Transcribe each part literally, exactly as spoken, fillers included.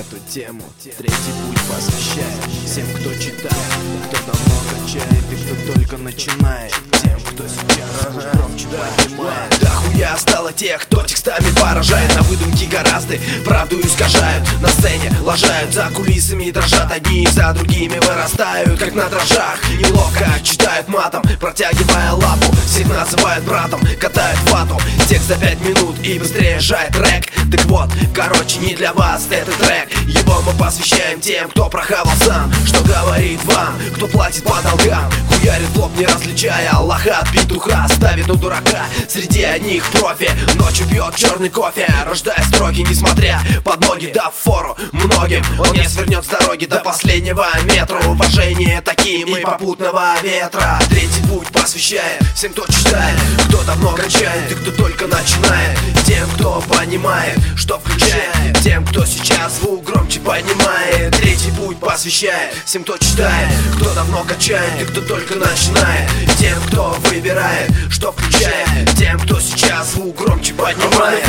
эту тему. Третий путь посвящает всем, кто читает, кто давно качает и кто только начинает, тем, кто сейчас уж громче поднимает. Да хуя стало тех, кто текстами поражает, на выдумки гораздо правду искажают, на сцене лажают, за кулисами дрожат, одни за другими вырастают, как на дрожжах. Неловко читают матом, протягивая лапу, всех называют братом, катают вату. Текст за пять минут и быстрее жает трек. Так вот, короче, не для вас этот трек. Его мы посвящаем тем, кто прохавал сам, что говорит вам, кто платит по долгам, хуярит в лоб, не различая Аллаха от петуха, ставит у дурака среди одних профи. Ночью пьет черный кофе, рождая строки, несмотря под ноги, дав фору многим. Он не свернет с дороги до последнего метра. Уважение таким и попутного ветра. Третий путь посвящает всем, кто читает, кто давно качает и кто только начинает, тем, кто понимает, что включает, тем, кто сейчас звук громче поднимает. Третий путь посвящает всем, кто читает, кто давно качает и кто только начинает, тем, кто выбирает, что включает, тем, кто сейчас звук громче поднимает.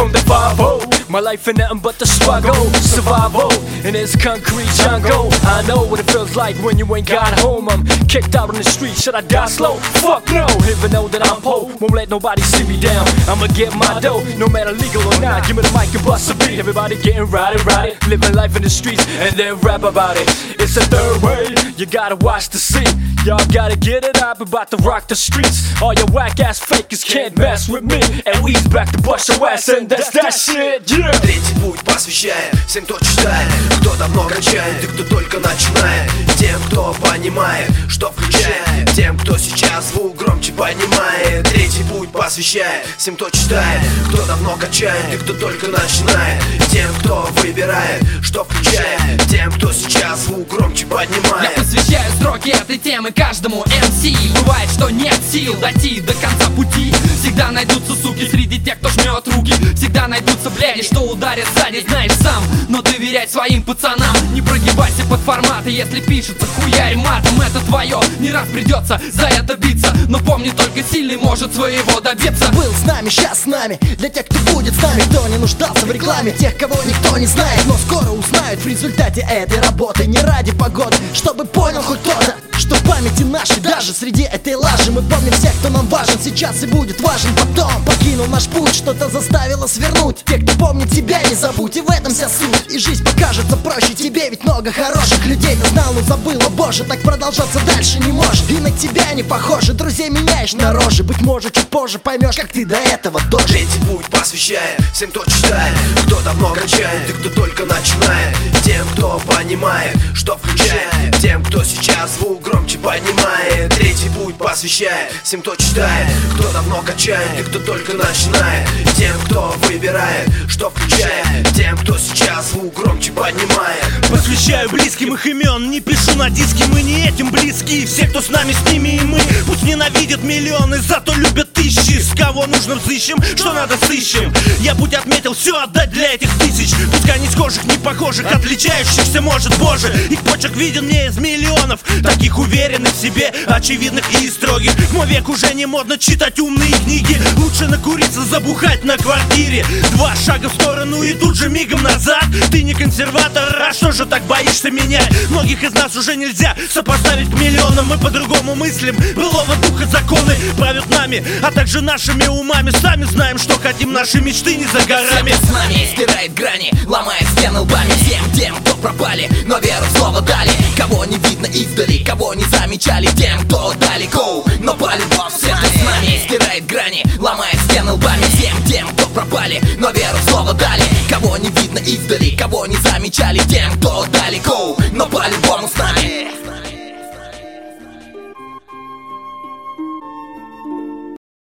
My life ain't nothing but the struggle, survival in this concrete jungle. I know what it feels like when you ain't got home. I'm kicked out on the street, should I die slow? Fuck no, even though that I'm poor, won't let nobody see me down. I'ma get my dough, no matter legal or not. Give me the mic and bust a beat. Everybody getting rowdy, rowdy, living life in the streets and then rap about it. It's a third way, you gotta watch the scene. Y'all gotta get it up, about to rock the streets. All your whack ass fakers can't mess with me. And we's back to bust your ass, and that's that shit, yeah. Третий путь посвящает всем, кто читает, кто давно качает и кто только начинает, тем, кто понимает, что включает, тем, кто сейчас звук громче поднимает. Третий путь посвящает всем, кто читает, кто давно качает и кто только начинает, тем, кто выбирает, что включает, тем, кто сейчас звук громче поднимает. Я посвящаю строки этой темы каждому эм си. Бывает, что нет сил дойти до конца пути. Всегда найдутся суки среди тех, кто жмет руки. Всегда найдутся бляди, что ударят сзади, знаешь сам. Но доверяй своим пацанам, не прогибайся под форматы. Если пишется хуярь матом, это твое. Не раз придется за это биться, но помни, только сильный может своего добиться. Был с нами, сейчас с нами, для тех, кто будет с нами, кто не нуждался в рекламе, тех, кого никто не знает, но скоро узнают в результате этой работы. Не ради погоды, чтобы понял хоть кто-то, что в памяти нашей, даже среди этой лажи, мы помним всех, кто нам важен сейчас и будет важен потом. Покинул наш путь, что-то заставило свернуть. Те, кто помнит тебя, не забудь, и в этом вся суть. И жизнь покажется проще тебе, ведь много хороших людей ты знал, но забыл, о боже, так продолжаться дальше не может. И на тебя не похоже, друзей меняешь на рожи. Быть может, чуть позже поймешь, как ты до этого дожил. Третий путь посвящает всем, кто читает, кто давно качает и кто только начинает, тем, кто понимает, что включает, тем, кто сейчас звук громче поднимает. Третий путь посвящает всем, кто читает, кто давно качает и кто только начинает, тем, кто выбирает, что включает, тем, кто сейчас звук громче поднимает. Посвящаю близким их имен, не пишу на диске, мы не этим близки. Все, кто с нами, с ними и мы, пусть ненавидят миллионы, зато любят тысячи. С кого нужно взыщем, что надо сыщем. Я путь отметил, все отдать для этих тысяч. Пускай не схожих, не похожих, отличающихся, может, боже. Их почерк виден мне из миллионов, таких уверенных в себе, очевидных и строгих. В мой век уже не модно читать умные книги. Лучше накуриться, забухать на квартире. Два шага в сторону и тут же мигом назад. Ты не консерватор, а что же так боишься менять? Многих из нас уже нельзя сопоставить к миллионам. Мы по-другому мыслим, былого духа законы правят нами, а также нашими умами. Сами знаем, что хотим, наши мечты не за горами. Всем, кто с нами, стирает грани, ломает стены лбами. Всем тем, кто пропали, но веру в слово дали. Кого не видно издали, кого не замечали, тем, кто далеко, но по любовь. Всем, кто с нами, стирает грани, ломает стены лбами. Всем тем, кто пропали, но веру в слово дали. Кого не видно издали, кого не замечали, тем, кто далеко,